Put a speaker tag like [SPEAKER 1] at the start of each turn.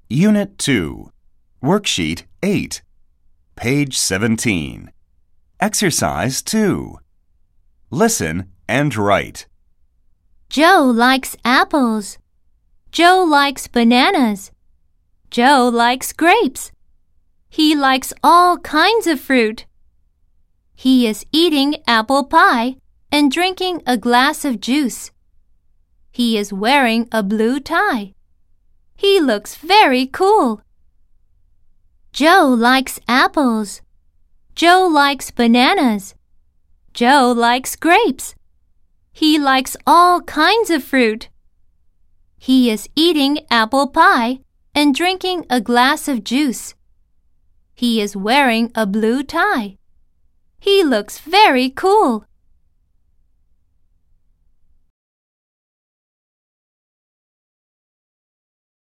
[SPEAKER 1] Unit 2, Worksheet 8, page 17. Exercise 2. Listen and write.
[SPEAKER 2] Joe likes apples. Joe likes bananas. Joe likes grapes. He likes all kinds of fruit. He is eating apple pie and drinking a glass of juice. He is wearing a blue tie. He looks very cool. Joe likes apples. Joe likes bananas. Joe likes grapes. He likes all kinds of fruit. He is eating apple pie and drinking a glass of juice. He is wearing a blue tie. He looks very cool.